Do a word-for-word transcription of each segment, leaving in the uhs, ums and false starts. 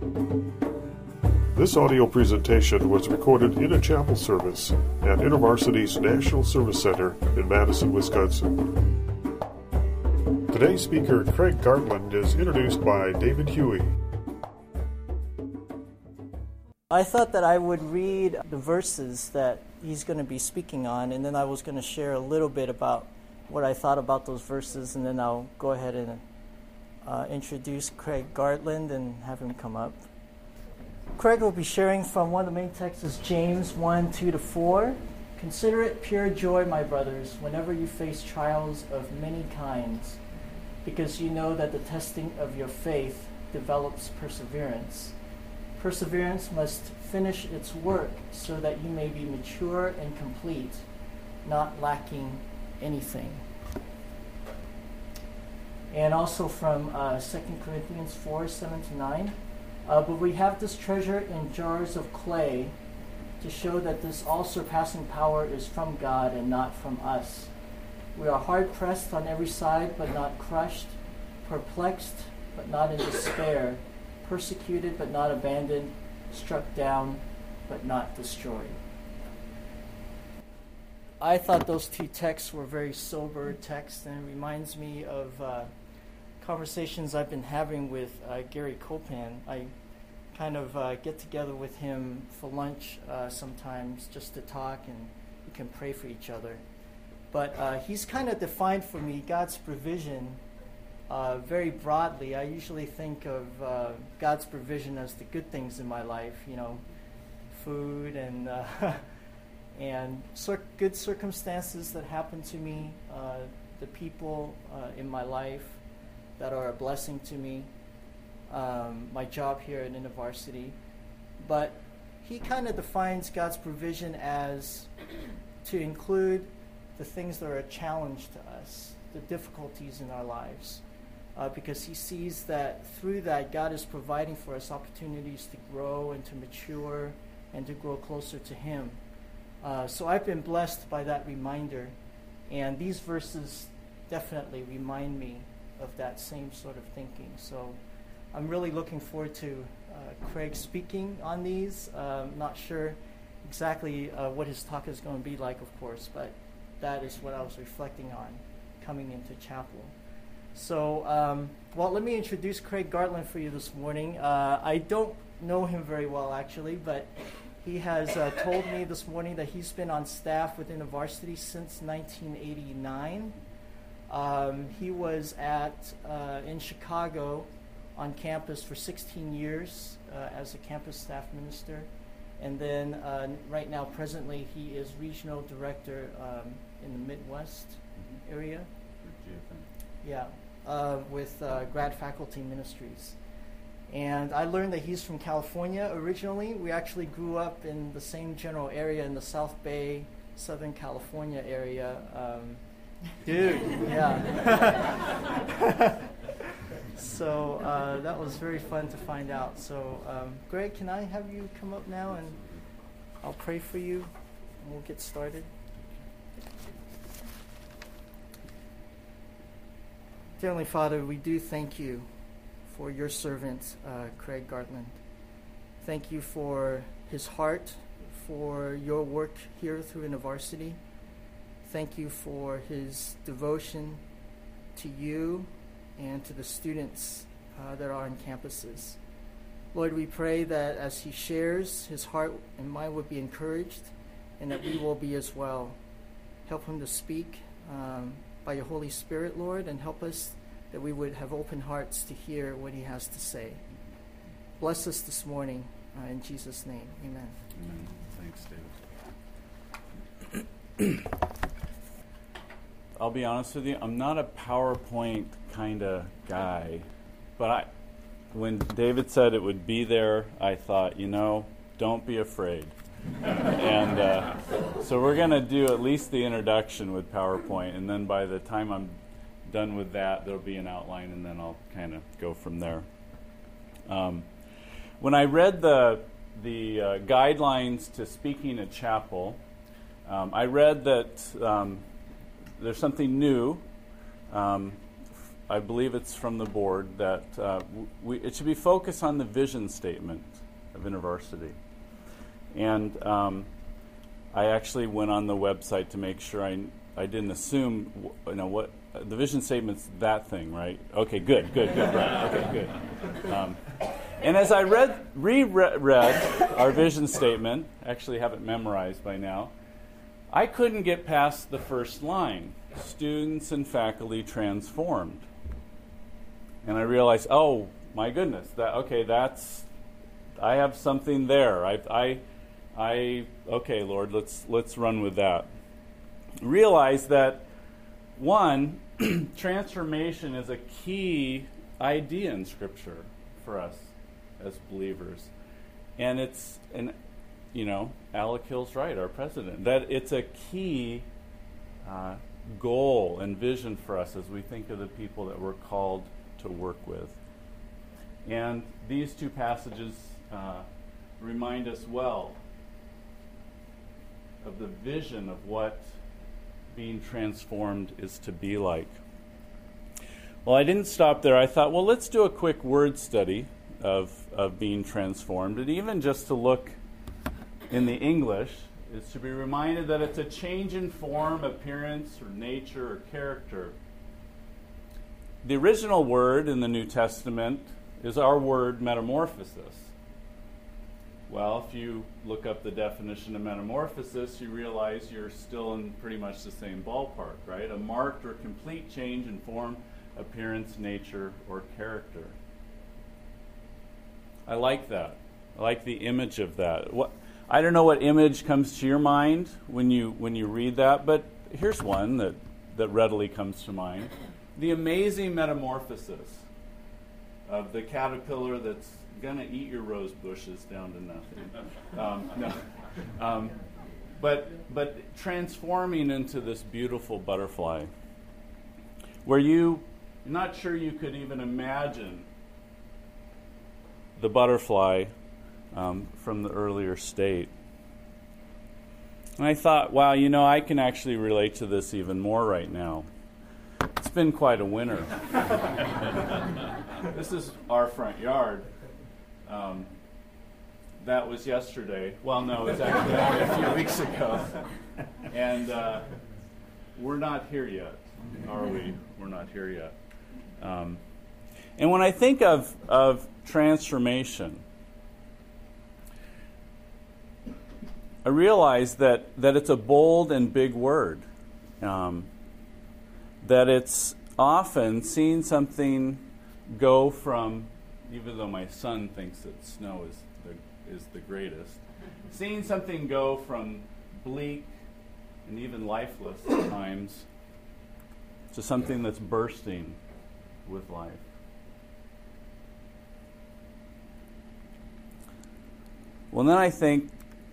This audio presentation was recorded in a chapel service at InterVarsity's National Service Center in Madison, Wisconsin. Today's speaker, Craig Gartland, is introduced by David Huey. I thought that I would read the verses that he's going to be speaking on, and then I was going to share a little bit about what I thought about those verses, and then I'll go ahead and uh, introduce Craig Gartland and have him come up. Craig will be sharing from one of the main texts, is James one, two to four. Consider it pure joy, my brothers, whenever you face trials of many kinds, because you know that the testing of your faith develops perseverance. Perseverance must finish its work so that you may be mature and complete, not lacking anything. And also from uh, Second Corinthians four, seven to nine. Uh, but we have this treasure in jars of clay to show that this all-surpassing power is from God and not from us. We are hard-pressed on every side, but not crushed, perplexed, but not in despair, persecuted, but not abandoned, struck down, but not destroyed. I thought those two texts were very sober texts, and it reminds me of uh, conversations I've been having with uh, Gary Copan. I kind of uh, get together with him for lunch uh, sometimes just to talk, and we can pray for each other. But uh, he's kind of defined for me God's provision uh, very broadly. I usually think of uh, God's provision as the good things in my life, you know, food and uh, and cir- good circumstances that happen to me, uh, the people uh, in my life that are a blessing to me, um, my job here at InterVarsity. But he kind of defines God's provision as to include the things that are a challenge to us, the difficulties in our lives, uh, because he sees that through that God is providing for us opportunities to grow and to mature and to grow closer to him. Uh, so I've been blessed by that reminder, and these verses definitely remind me of that same sort of thinking. So I'm really looking forward to uh, Craig speaking on these. I'm um, not sure exactly uh, what his talk is going to be like, of course, but that is what I was reflecting on coming into chapel. So, um, well, let me introduce Craig Gartland for you this morning. Uh, I don't know him very well, actually, but he has uh, told me this morning that he's been on staff within InterVarsity since nineteen eighty-nine. Um, he was at uh, in Chicago on campus for sixteen years uh, as a campus staff minister. And then uh, right now, presently, he is regional director um, in the Midwest mm-hmm. area. Yeah, uh, with uh, Grad Faculty Ministries. And I learned that he's from California originally. We actually grew up in the same general area in the South Bay, Southern California area. Um, dude, yeah. So uh, that was very fun to find out. So um, Greg, can I have you come up now and I'll pray for you and we'll get started. Dear Heavenly Father, we do thank you for your servant, uh, Craig Gartland. Thank you for his heart, for your work here through InterVarsity. Thank you for his devotion to you and to the students uh, that are on campuses. Lord, we pray that as he shares, his heart and mind will be encouraged, and that we will be as well. Help him to speak um, by your Holy Spirit, Lord, and help us that we would have open hearts to hear what he has to say. Bless us this morning, uh, in Jesus' name. Amen. Amen. Thanks, David. I'll be honest with you, I'm not a PowerPoint kind of guy, but I, when David said it would be there, I thought, you know, don't be afraid. and uh, so we're going to do at least the introduction with PowerPoint, and then by the time I'm done with that, there'll be an outline, and then I'll kind of go from there. Um, when I read the the uh, guidelines to speaking at chapel, um, I read that um, there's something new um, I believe it's from the board, that uh, we, it should be focused on the vision statement of InterVarsity. And um, I actually went on the website to make sure I I didn't assume, you know, what uh, the vision statement's that thing, right? Okay, good, good, good, right. Okay, good. Um, and as I read, reread our vision statement, actually have it memorized by now, I couldn't get past the first line, students and faculty transformed. And I realized, oh my goodness, that okay, that's I have something there. I, I, I okay, Lord, let's let's run with that. Realize that one, transformation is a key idea in Scripture for us as believers, and it's and you know, Alec Hill's right, our president, that it's a key uh, goal and vision for us as we think of the people that we're called to work with. And these two passages uh, remind us well of the vision of what being transformed is to be like. Well, I didn't stop there. I thought, well, let's do a quick word study of, of being transformed. And even just to look in the English is to be reminded that it's a change in form, appearance, or nature, or character. The original word in the New Testament is our word metamorphosis. Well, if you look up the definition of metamorphosis, you realize you're still in pretty much the same ballpark, right? A marked or complete change in form, appearance, nature, or character. I like that. I like the image of that. What I don't know what image comes to your mind when you when you read that, but here's one that, that readily comes to mind. The amazing metamorphosis of the caterpillar that's going to eat your rose bushes down to nothing. Um, no. um, but but transforming into this beautiful butterfly where you, you're not sure you could even imagine the butterfly um, from the earlier state. And I thought, wow, you know, I can actually relate to this even more right now. It's been quite a winter. This is our front yard. Um, that was yesterday. Well, no, it was actually a few weeks ago. And uh, we're not here yet, are we? We're not here yet. Um, and when I think of, of transformation, I realize that, that it's a bold and big word. Um, that it's often seeing something go from, even though my son thinks that snow is the, is the greatest, seeing something go from bleak and even lifeless at times to something that's bursting with life. Well, then I think,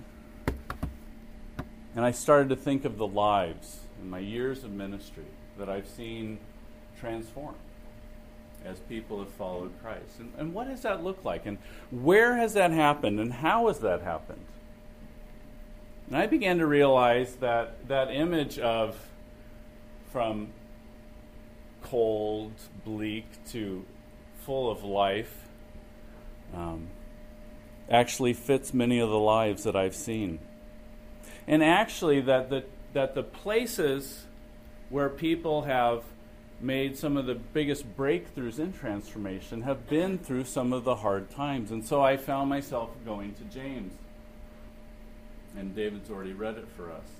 and I started to think of the lives in my years of ministry that I've seen transform as people have followed Christ. And, and what does that look like? And where has that happened? And how has that happened? And I began to realize that that image of from cold, bleak to full of life um, actually fits many of the lives that I've seen. And actually that the, that the places where people have made some of the biggest breakthroughs in transformation have been through some of the hard times. And so I found myself going to James. And David's already read it for us.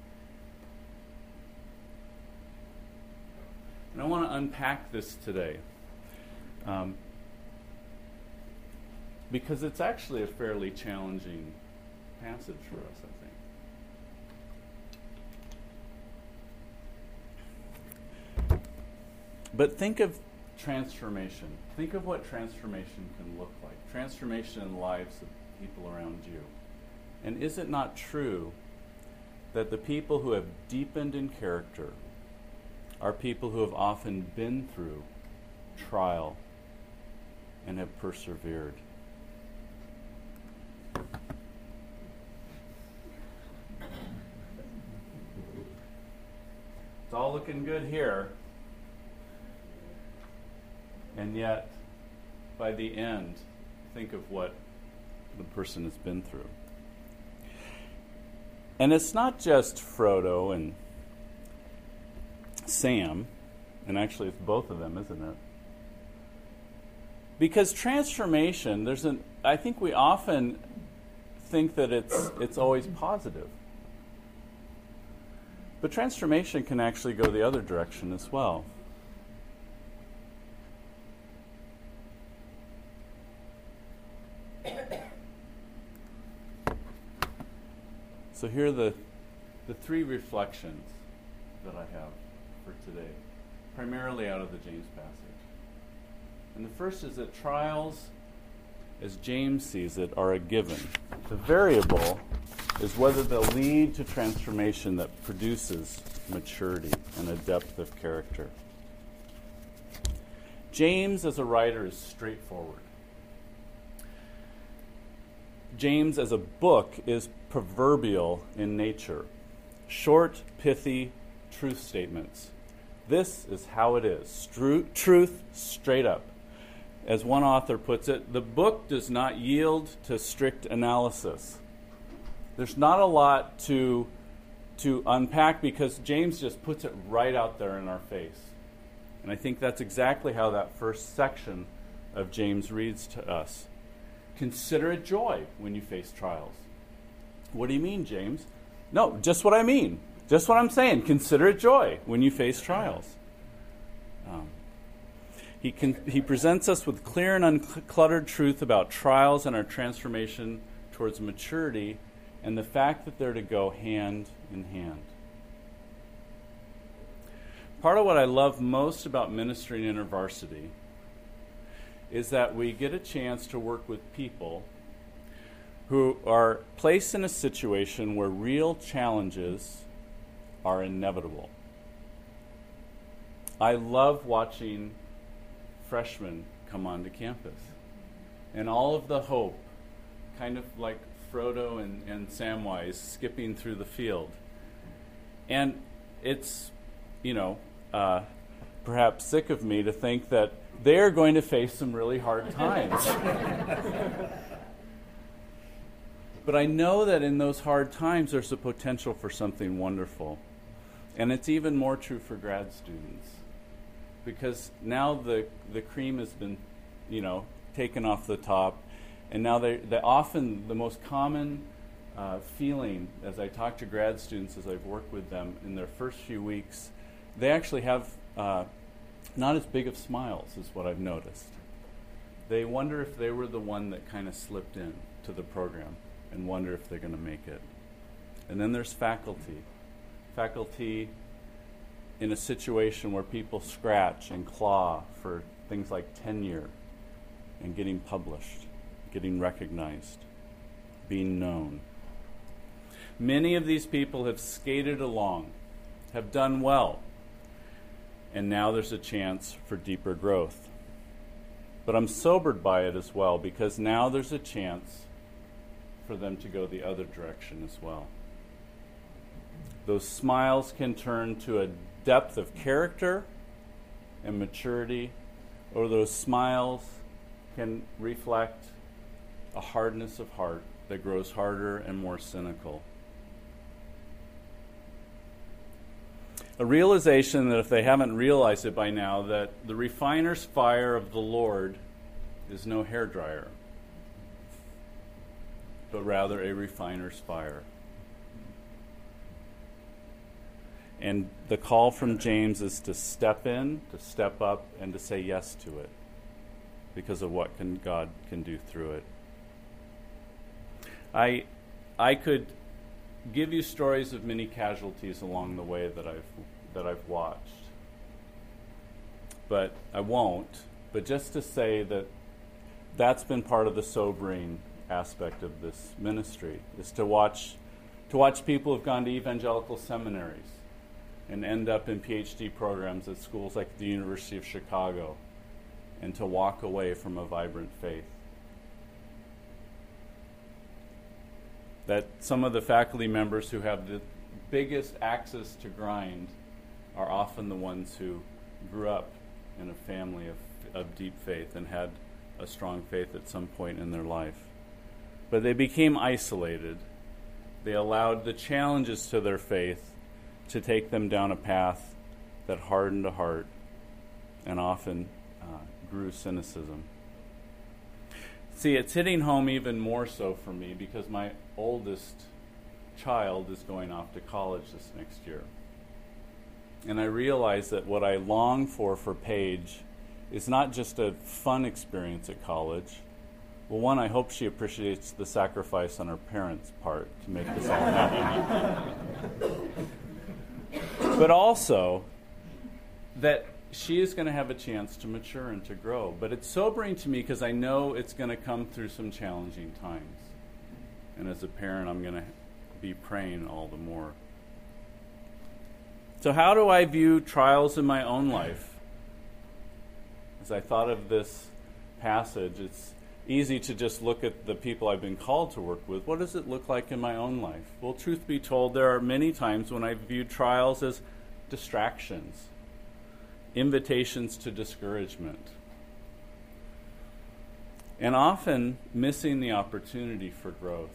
And I want to unpack this today. Um, because it's actually a fairly challenging passage for us, I think. But think of transformation. Think of what transformation can look like. Transformation in the lives of people around you. And is it not true that the people who have deepened in character are people who have often been through trial and have persevered? It's all looking good here. And yet, by the end, think of what the person has been through. And it's not just Frodo and Sam, and actually it's both of them, isn't it? Because transformation, there's an I think we often think that it's it's always positive. But transformation can actually go the other direction as well. So here are the, the three reflections that I have for today, primarily out of the James passage. And the first is that trials, as James sees it, are a given. The variable is whether they'll lead to transformation that produces maturity and a depth of character. James, as a writer, is straightforward. James, as a book, is proverbial in nature. Short, pithy, truth statements. This is how it is. Stru- truth, straight up. As one author puts it, the book does not yield to strict analysis. There's not a lot to, to unpack because James just puts it right out there in our face. And I think that's exactly how that first section of James reads to us. Consider it joy when you face trials. What do you mean, James? No, just what I mean. Just what I'm saying. Consider it joy when you face trials. Um, he, can, he presents us with clear and uncluttered truth about trials and our transformation towards maturity and the fact that they're to go hand in hand. Part of what I love most about ministry in InterVarsity is that we get a chance to work with people who are placed in a situation where real challenges are inevitable. I love watching freshmen come onto campus and all of the hope, kind of like Frodo and, and Samwise skipping through the field. And it's, you know, uh, perhaps sick of me to think that they're going to face some really hard times. But I know that in those hard times there's a potential for something wonderful. And it's even more true for grad students. Because now the the cream has been, you know, taken off the top. And now they they often, the most common uh, feeling as I talk to grad students, as I've worked with them in their first few weeks, they actually have uh, not as big of smiles is what I've noticed. They wonder if they were the one that kind of slipped in to the program and wonder if they're going to make it. And then there's faculty. Faculty in a situation where people scratch and claw for things like tenure and getting published, getting recognized, being known. Many of these people have skated along, have done well, and now there's a chance for deeper growth. But I'm sobered by it as well, because now there's a chance for them to go the other direction as well. Those smiles can turn to a depth of character and maturity, or those smiles can reflect a hardness of heart that grows harder and more cynical. A realization that if they haven't realized it by now, that the refiner's fire of the Lord is no hairdryer, but rather a refiner's fire. And the call from James is to step in, to step up, and to say yes to it because of what can God can do through it. I I could give you stories of many casualties along the way that I've that I've watched. But I won't. But just to say that that's been part of the sobering aspect of this ministry, is to watch to watch people who've gone to evangelical seminaries and end up in P H D programs at schools like the University of Chicago, and to walk away from a vibrant faith. That some of the faculty members who have the biggest axes to grind are often the ones who grew up in a family of, of deep faith and had a strong faith at some point in their life. But they became isolated. They allowed the challenges to their faith to take them down a path that hardened a heart and often uh, grew cynicism. See, it's hitting home even more so for me because my oldest child is going off to college this next year. And I realize that what I long for for Paige is not just a fun experience at college. Well, one, I hope she appreciates the sacrifice on her parents' part to make this all happen. But also that she is going to have a chance to mature and to grow. But it's sobering to me because I know it's going to come through some challenging times. And as a parent, I'm going to be praying all the more. So how do I view trials in my own life? As I thought of this passage, it's easy to just look at the people I've been called to work with. What does it look like in my own life? Well, truth be told, there are many times when I viewed trials as distractions, invitations to discouragement, and often missing the opportunity for growth.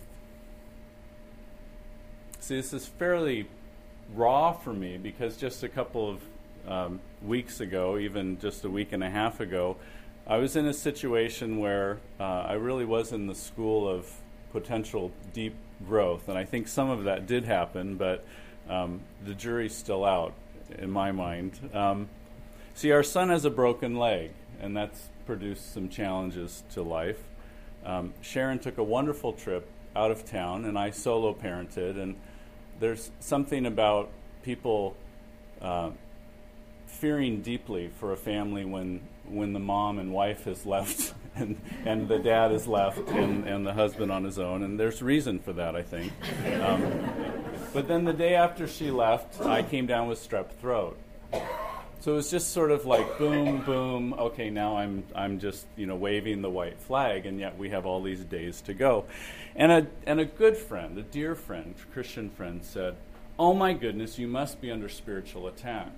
See, this is fairly raw for me because just a couple of um, weeks ago, even just a week and a half ago, I was in a situation where uh, I really was in the school of potential deep growth, and I think some of that did happen, but um, the jury's still out in my mind. Um, see, our son has a broken leg, and that's produced some challenges to life. Um, Sharon took a wonderful trip out of town, and I solo parented, and there's something about people uh, fearing deeply for a family when when the mom and wife has left and, and the dad is left and, and the husband on his own. And there's reason for that, I think. Um, but then the day after she left, I came down with strep throat. So it was just sort of like boom, boom, okay, now I'm I'm just, you know, waving the white flag, and yet we have all these days to go. And a and a good friend, a dear friend, Christian friend, said, "Oh my goodness, you must be under spiritual attack."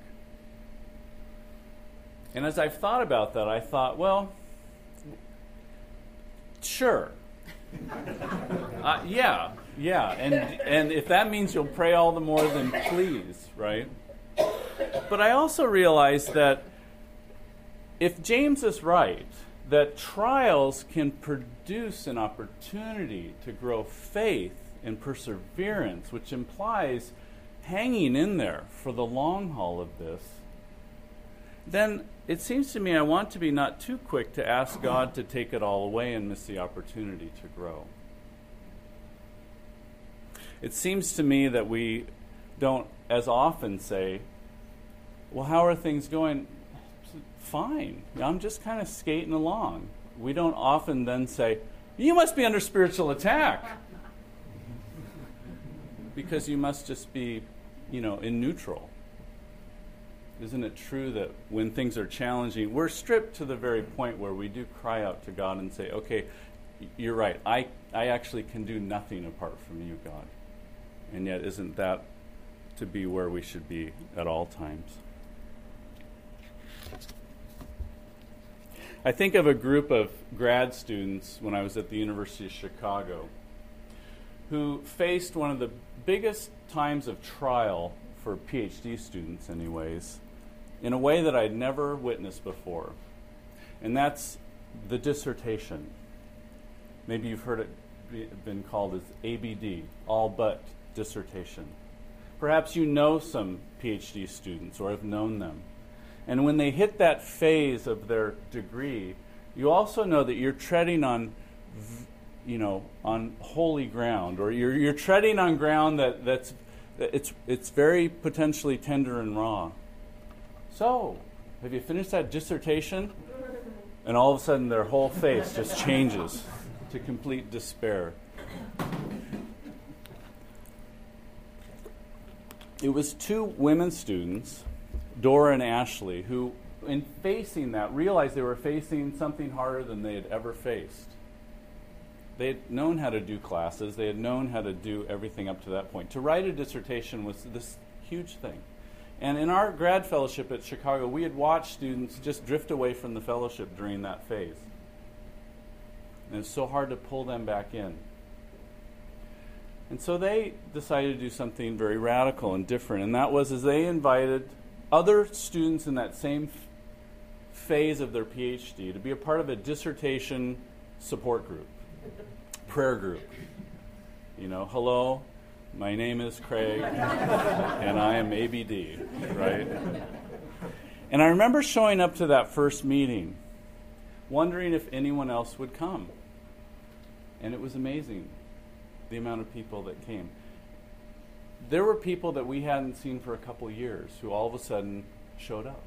And as I've thought about that, I thought, well, sure. uh, yeah, yeah. And and if that means you'll pray all the more, then please, right? But I also realized that if James is right, that trials can produce an opportunity to grow faith and perseverance, which implies hanging in there for the long haul of this, then it seems to me I want to be not too quick to ask God to take it all away and miss the opportunity to grow. It seems to me that we don't as often say, well, how are things going? Fine. I'm just kind of skating along. We don't often then say, you must be under spiritual attack. Because you must just be, you know, in neutral. Isn't it true that when things are challenging, we're stripped to the very point where we do cry out to God and say, okay, you're right. I, I actually can do nothing apart from you, God. And yet isn't that to be where we should be at all times? I think of a group of grad students when I was at the University of Chicago who faced one of the biggest times of trial for PhD students anyways, in a way that I'd never witnessed before. And that's the dissertation. Maybe you've heard it be, been called as A B D, all but dissertation. Perhaps you know some PhD students or have known them. And when they hit that phase of their degree, you also know that you're treading on, you know, on holy ground, or you're you're treading on ground that, that's it's it's very potentially tender and raw. So, have you finished that dissertation? And all of a sudden their whole face just changes to complete despair. It was two women students, Dora and Ashley, who, in facing that, realized they were facing something harder than they had ever faced. They had known how to do classes. They had known how to do everything up to that point. To write a dissertation was this huge thing. And in our grad fellowship at Chicago, we had watched students just drift away from the fellowship during that phase. And it's so hard to pull them back in. And so they decided to do something very radical and different, and that was as they invited other students in that same f- phase of their PhD to be a part of a dissertation support group, prayer group. You know, hello, my name is Craig, and I am A B D, right? And I remember showing up to that first meeting, wondering if anyone else would come. And it was amazing, the amount of people that came. There were people that we hadn't seen for a couple of years who all of a sudden showed up.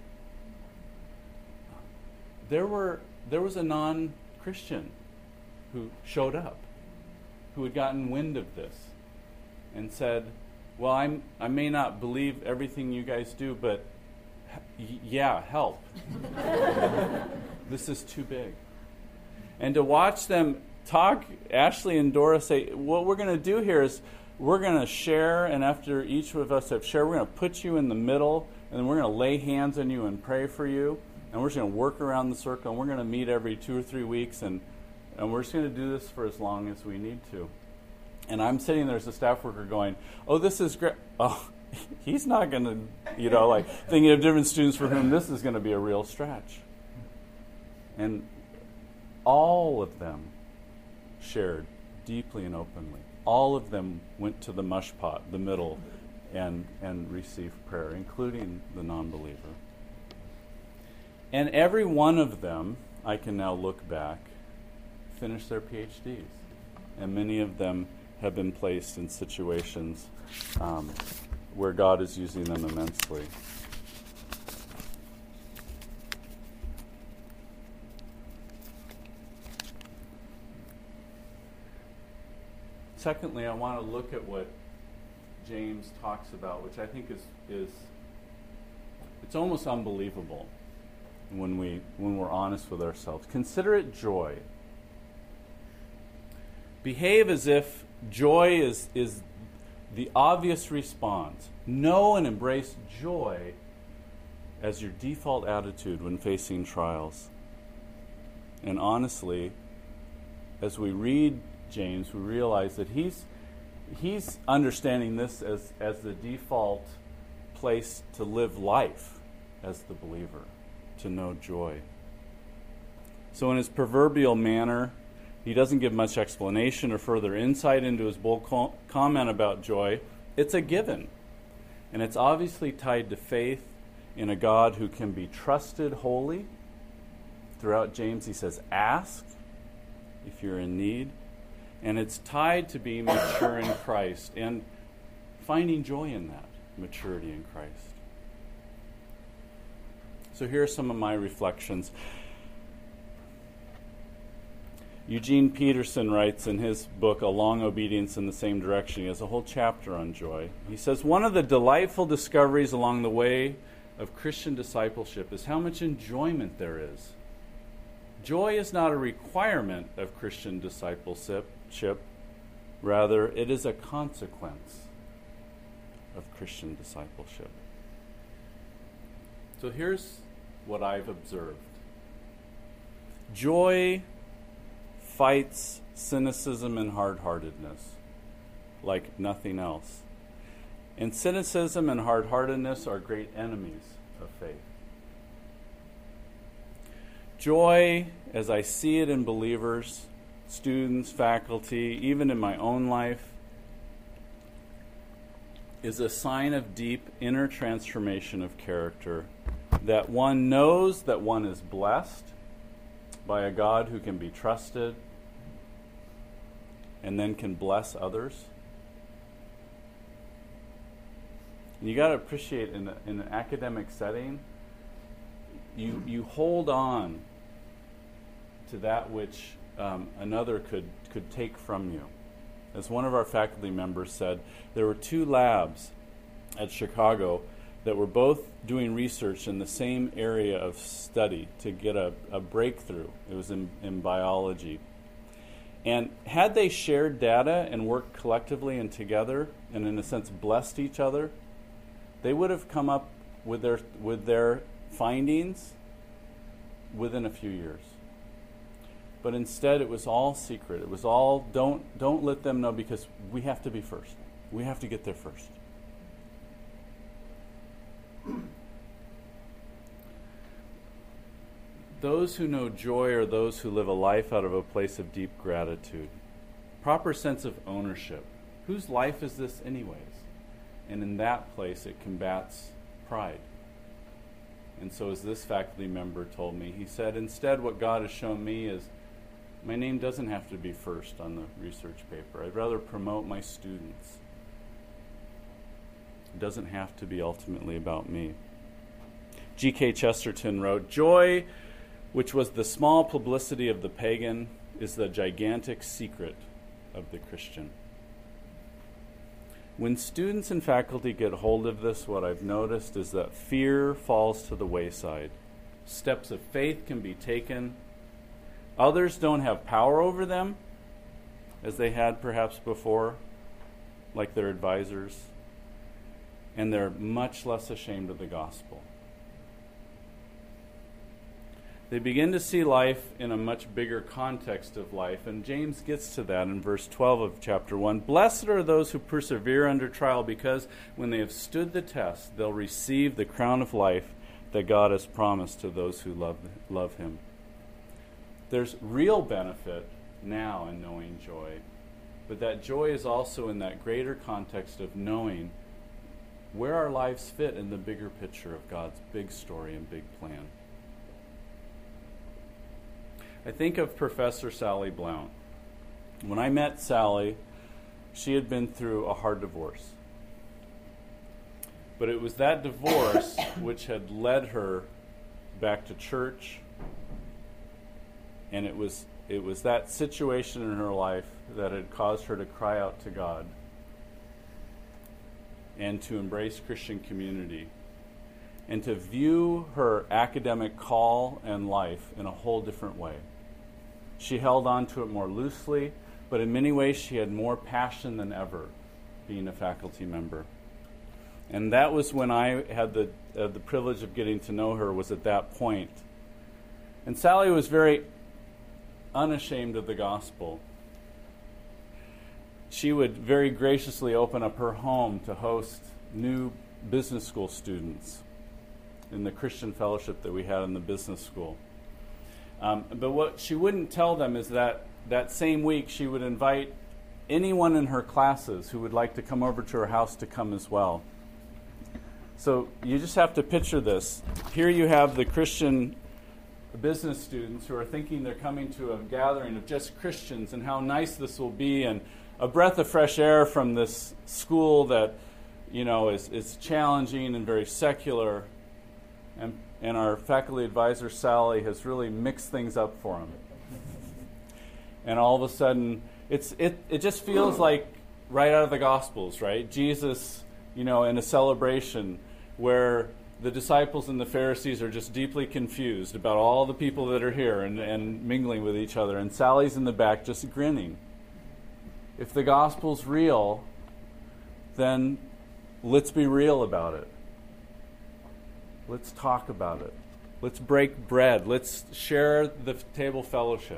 There were there was a non-Christian who showed up, who had gotten wind of this and said, well, I'm, I may not believe everything you guys do, but y- yeah, help. This is too big. And to watch them talk, Ashley and Dora say, what we're going to do here is we're going to share, and after each of us have shared, we're going to put you in the middle, and then we're going to lay hands on you and pray for you, and we're just going to work around the circle, and we're going to meet every two or three weeks, and, and we're just going to do this for as long as we need to. And I'm sitting there as a staff worker going, oh, this is great. Oh, he's not going to, you know, like thinking of different students for whom this is going to be a real stretch. And all of them shared deeply and openly. All of them went to the mush pot, the middle, and, and received prayer, including the non-believer. And every one of them, I can now look back, finished their PhDs. And many of them have been placed in situations um, where God is using them immensely. Secondly, I want to look at what James talks about, which I think is is it's almost unbelievable when we when we're honest with ourselves. Consider it joy. Behave as if joy is is the obvious response. Know and embrace joy as your default attitude when facing trials. And honestly, as we read James, we realize that he's he's understanding this as, as the default place to live life as the believer, to know joy. So in his proverbial manner, he doesn't give much explanation or further insight into his bold co- comment about joy. It's a given. And it's obviously tied to faith in a God who can be trusted wholly. Throughout James, he says, ask if you're in need. And it's tied to being mature in Christ and finding joy in that, maturity in Christ. So here are some of my reflections. Eugene Peterson writes in his book, A Long Obedience in the Same Direction. He has a whole chapter on joy. He says, one of the delightful discoveries along the way of Christian discipleship is how much enjoyment there is. Joy is not a requirement of Christian discipleship. Rather, it is a consequence of Christian discipleship. So here's what I've observed. Joy fights cynicism and hard-heartedness like nothing else. And cynicism and hard-heartedness are great enemies of faith. Joy, as I see it in believers, students, faculty, even in my own life, is a sign of deep inner transformation of character, that one knows that one is blessed by a God who can be trusted and then can bless others. And you got to appreciate in, a, in an academic setting, you you hold on to that which um, another could, could take from you. As one of our faculty members said, there were two labs at Chicago that were both doing research in the same area of study to get a, a breakthrough. It was in, in biology. And had they shared data and worked collectively and together, and in a sense blessed each other, they would have come up with their with their findings within a few years. But instead it was all secret. It was all don't don't let them know, because we have to be first. We have to get there first. Those who know joy are those who live a life out of a place of deep gratitude. Proper sense of ownership. Whose life is this anyways? And in that place it combats pride. And so as this faculty member told me, he said, instead what God has shown me is my name doesn't have to be first on the research paper. I'd rather promote my students. It doesn't have to be ultimately about me. G K Chesterton wrote, joy, which was the small publicity of the pagan, is the gigantic secret of the Christian. When students and faculty get hold of this, what I've noticed is that fear falls to the wayside. Steps of faith can be taken. Others don't have power over them, as they had perhaps before, like their advisors, and they're much less ashamed of the gospel. They begin to see life in a much bigger context of life, and James gets to that in verse twelve of chapter one. Blessed are those who persevere under trial, because when they have stood the test, they'll receive the crown of life that God has promised to those who love, love him. There's real benefit now in knowing joy, but that joy is also in that greater context of knowing where our lives fit in the bigger picture of God's big story and big plan. I think of Professor Sally Blount. When I met Sally, she had been through a hard divorce. But it was that divorce which had led her back to church, and it was it was that situation in her life that had caused her to cry out to God and to embrace Christian community and to view her academic call and life in a whole different way. She held on to it more loosely, but in many ways she had more passion than ever being a faculty member. And that was when I had the uh, the privilege of getting to know her, was at that point. And Sally was very unashamed of the gospel. She would very graciously open up her home to host new business school students in the Christian fellowship that we had in the business school. Um, but what she wouldn't tell them is that that same week she would invite anyone in her classes who would like to come over to her house to come as well. So you just have to picture this. Here you have the Christian business students who are thinking they're coming to a gathering of just Christians and how nice this will be, and a breath of fresh air from this school that, you know, is, is challenging and very secular. And and our faculty advisor, Sally, has really mixed things up for them. And all of a sudden, it's it, it just feels like right out of the Gospels, right? Jesus, you know, in a celebration where the disciples and the Pharisees are just deeply confused about all the people that are here and, and mingling with each other. And Sally's in the back just grinning. If the gospel's real, then let's be real about it. Let's talk about it. Let's break bread. Let's share the table fellowship.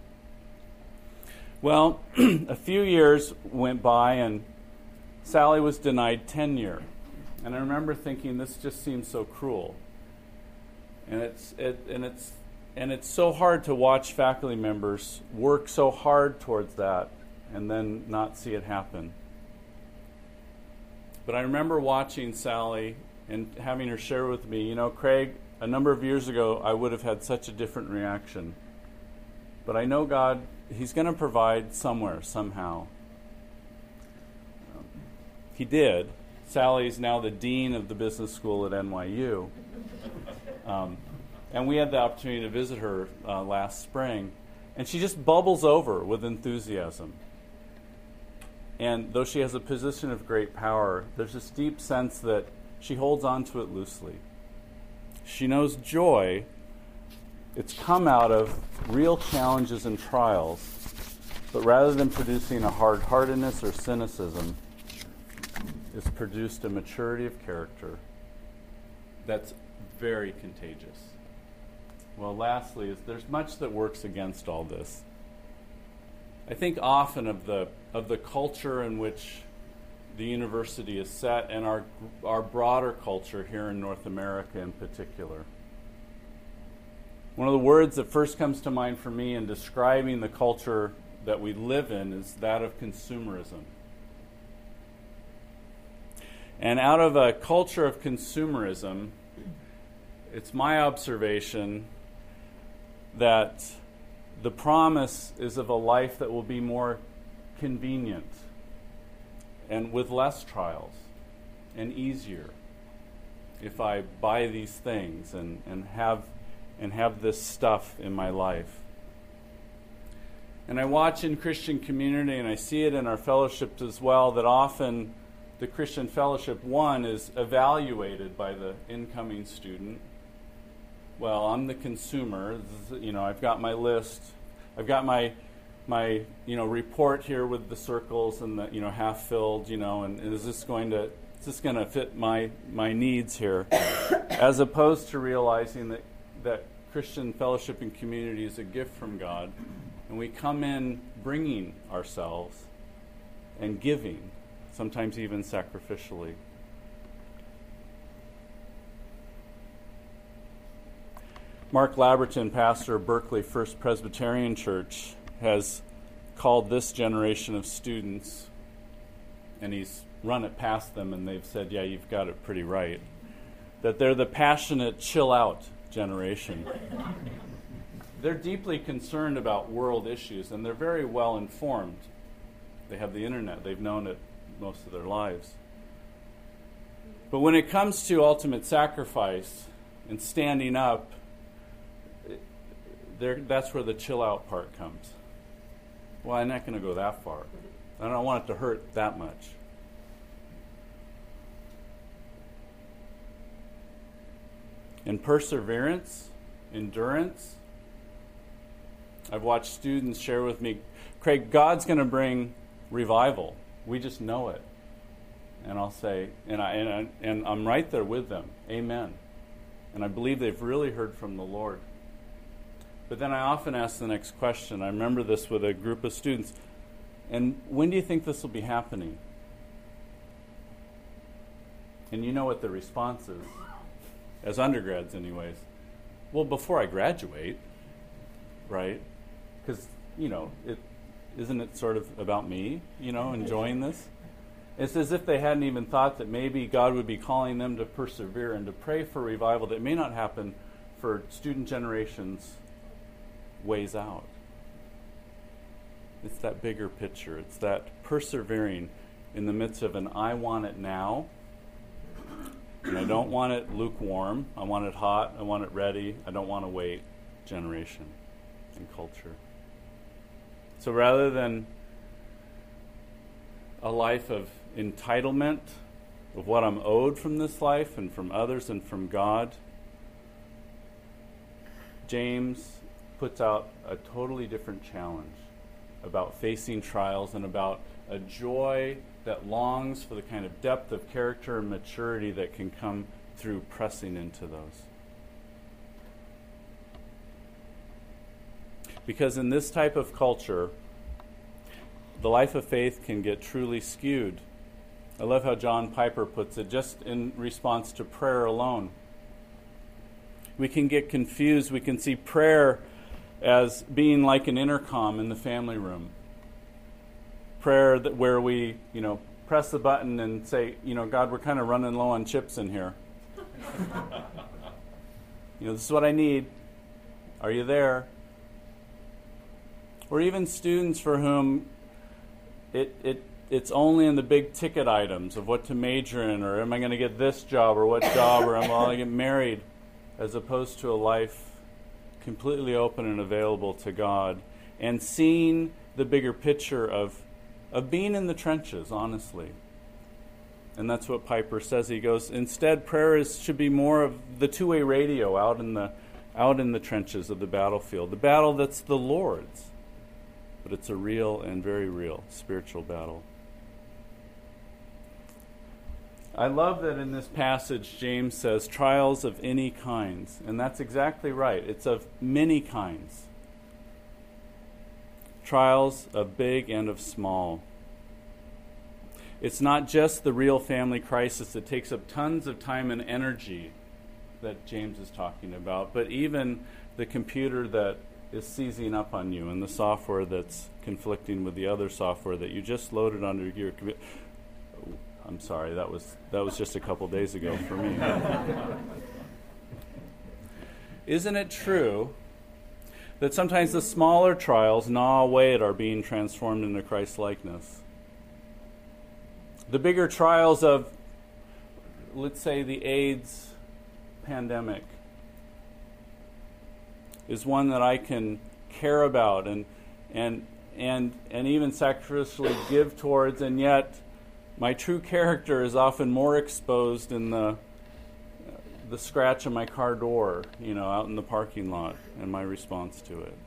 Well, a few years went by and Sally was denied tenure. And I remember thinking, this just seems so cruel. And it's it and it's and it's so hard to watch faculty members work so hard towards that and then not see it happen. But I remember watching Sally and having her share with me, you know, Craig, a number of years ago I would have had such a different reaction. But I know God, He's going to provide somewhere, somehow. Um, he did. Sally's now the dean of the business school at N Y U. Um, and we had the opportunity to visit her uh, last spring. And she just bubbles over with enthusiasm. And though she has a position of great power, there's this deep sense that she holds on to it loosely. She knows joy. It's come out of real challenges and trials. But rather than producing a hard-heartedness or cynicism, it's produced a maturity of character that's very contagious. Well, lastly, is there's much that works against all this. I think often of the of the culture in which the university is set, and our our broader culture here in North America in particular. One of the words that first comes to mind for me in describing the culture that we live in is that of consumerism. And out of a culture of consumerism, it's my observation that the promise is of a life that will be more convenient and with less trials and easier if I buy these things and, and have and have this stuff in my life. And I watch in Christian community, and I see it in our fellowships as well, that often the Christian fellowship, one, is evaluated by the incoming student. Well, I'm the consumer. This is, you know, I've got my list. I've got my my you know report here with the circles and the you know half filled. You know, and, and is this going to is this going to fit my my needs here? As opposed to realizing that that Christian fellowship and community is a gift from God, and we come in bringing ourselves and giving, sometimes even sacrificially. Mark Laberton, pastor of Berkeley First Presbyterian Church, has called this generation of students, and he's run it past them, and they've said, yeah, you've got it pretty right, that they're the passionate chill-out generation. They're deeply concerned about world issues, and they're very well informed. They have the internet. They've known it most of their lives. But when it comes to ultimate sacrifice and standing up, there, that's where the chill-out part comes. Well, I'm not going to go that far. I don't want it to hurt that much. And perseverance, endurance. I've watched students share with me, Craig, God's going to bring revival. We just know it. And I'll say, and, I, and, I, and I'm right there with them. Amen. And I believe they've really heard from the Lord. But then I often ask the next question. I remember this with a group of students. And when do you think this will be happening? And you know what the response is, as undergrads anyways. Well, before I graduate, right? Because, you know, it isn't it sort of about me, you know, enjoying this? It's as if they hadn't even thought that maybe God would be calling them to persevere and to pray for revival that may not happen for student generations ways out. It's that bigger picture. It's that persevering in the midst of an I want it now, and I don't want it lukewarm. I want it hot. I want it ready. I don't want to wait generation and culture. So rather than a life of entitlement of what I'm owed from this life and from others and from God, James puts out a totally different challenge about facing trials and about a joy that longs for the kind of depth of character and maturity that can come through pressing into those. Because in this type of culture, the life of faith can get truly skewed. I love how John Piper puts it, just in response to prayer alone. We can get confused. We can see prayer as being like an intercom in the family room. Prayer that where we, you know, press the button and say, you know, God, we're kind of running low on chips in here. You know, this is what I need. Are you there? Or even students for whom it it it's only in the big ticket items of what to major in, or am I going to get this job, or what job, or am I going to get married, as opposed to a life completely open and available to God, and seeing the bigger picture of of being in the trenches, honestly. And that's what Piper says. He goes, instead, prayer is, should be more of the two-way radio out in the out in the trenches of the battlefield, the battle that's the Lord's, but it's a real and very real spiritual battle. I love that in this passage, James says, trials of any kinds. And that's exactly right. It's of many kinds. Trials of big and of small. It's not just the real family crisis that takes up tons of time and energy that James is talking about, but even the computer that is seizing up on you and the software that's conflicting with the other software that you just loaded onto your computer. I'm sorry, that was that was just a couple days ago for me. Isn't it true that sometimes the smaller trials gnaw away at our being transformed into Christ-likeness? The bigger trials of, let's say, the AIDS pandemic is one that I can care about and and and and even sacrificially give towards, and yet my true character is often more exposed in the the scratch on my car door, you know, out in the parking lot, and my response to it.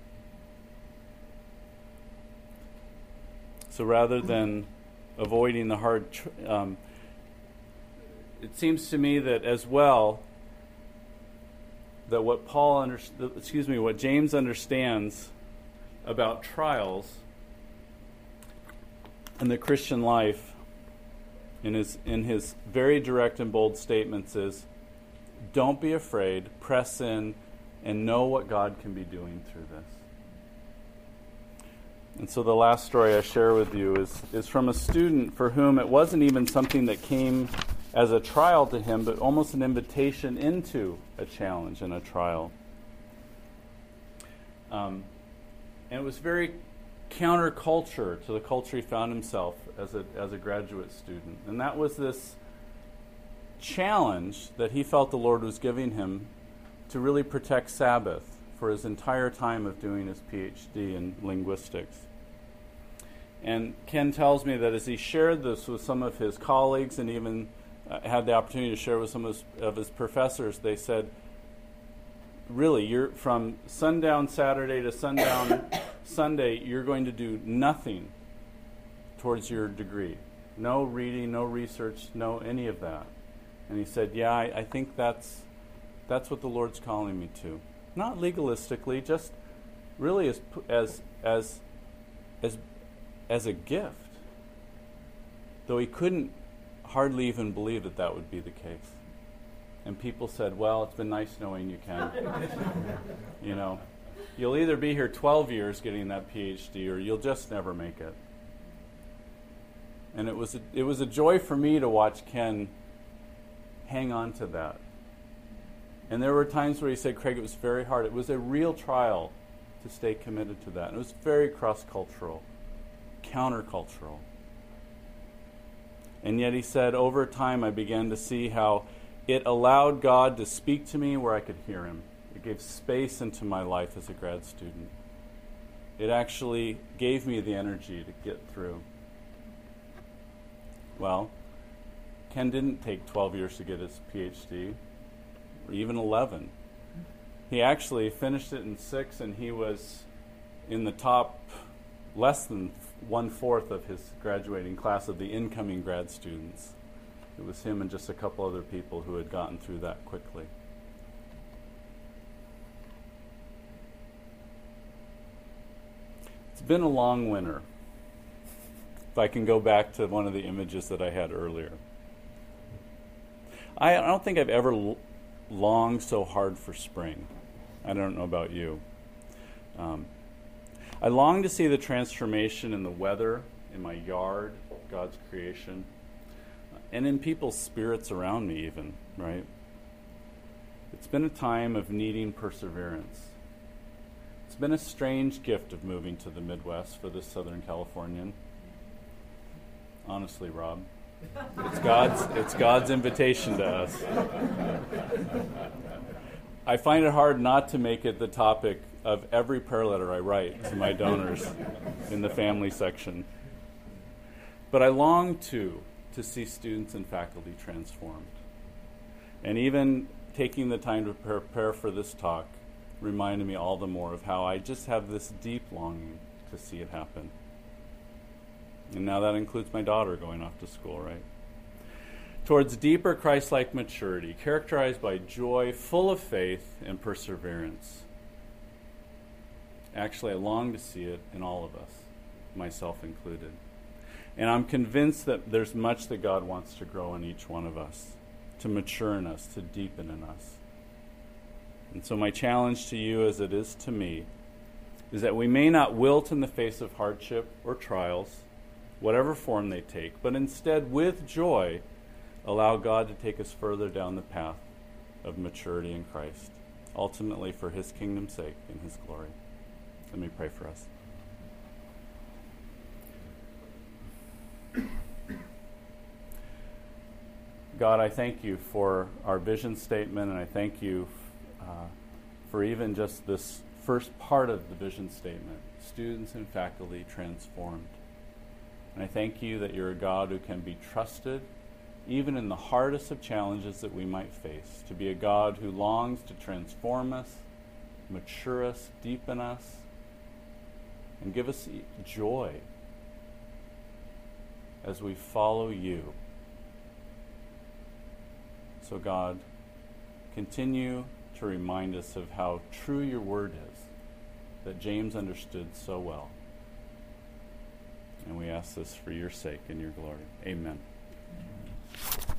So rather than avoiding the hard, tr- um, it seems to me that as well, that what Paul under, excuse me, what James understands about trials in the Christian life, in his in his very direct and bold statements, is don't be afraid, press in, and know what God can be doing through this. And so the last story I share with you is, is from a student for whom it wasn't even something that came as a trial to him, but almost an invitation into a challenge and a trial. Um, and it was very counterculture to the culture he found himself as a as a graduate student. And that was this challenge that he felt the Lord was giving him to really protect Sabbath for his entire time of doing his P H D in linguistics. And Ken tells me that as he shared this with some of his colleagues and even uh, had the opportunity to share with some of his, of his professors, they said, really, you're from sundown Saturday to sundown Sunday, you're going to do nothing towards your degree. No reading, no research, no any of that. And he said, yeah, I, I think that's that's what the Lord's calling me to. Not legalistically, just really as as as as as a gift. Though he couldn't hardly even believe that that would be the case. And people said, well, it's been nice knowing you, Ken. You know, you'll either be here twelve years getting that P H D or you'll just never make it. And it was a, it was a joy for me to watch Ken hang on to that. And there were times where he said, Craig, it was very hard. It was a real trial to stay committed to that. And it was very cross-cultural, countercultural. And yet he said, over time I began to see how it allowed God to speak to me where I could hear him. It gave space into my life as a grad student. It actually gave me the energy to get through. Well, Ken didn't take twelve years to get his P H D, or even eleven. He actually finished it in six, and he was in the top less than one-fourth of his graduating class of the incoming grad students. It was him and just a couple other people who had gotten through that quickly. It's been a long winter. If I can go back to one of the images that I had earlier. I, I don't think I've ever l- longed so hard for spring. I don't know about you. Um, I long to see the transformation in the weather, in my yard, God's creation, and in people's spirits around me even, right? It's been a time of needing perseverance. It's been a strange gift of moving to the Midwest for this Southern Californian. Honestly, Rob, it's God's it's God's invitation to us. I find it hard not to make it the topic of every prayer letter I write to my donors in the family section. But I long to to see students and faculty transformed. And even taking the time to prepare for this talk reminded me all the more of how I just have this deep longing to see it happen. And now that includes my daughter going off to school, right? towards deeper Christ-like maturity, characterized by joy, full of faith, and perseverance. Actually, I long to see it in all of us, myself included. And I'm convinced that there's much that God wants to grow in each one of us, to mature in us, to deepen in us. And so my challenge to you, as it is to me, is that we may not wilt in the face of hardship or trials, whatever form they take, but instead, with joy, allow God to take us further down the path of maturity in Christ, ultimately for his kingdom's sake and his glory. Let me pray for us. God, I thank you for our vision statement, and I thank you uh, for even just this first part of the vision statement, students and faculty transformed. And I thank you that you're a God who can be trusted, even in the hardest of challenges that we might face, to be a God who longs to transform us, mature us, deepen us, and give us joy as we follow you. So God, continue to remind us of how true your word is, that James understood so well. And we ask this for your sake and your glory. Amen.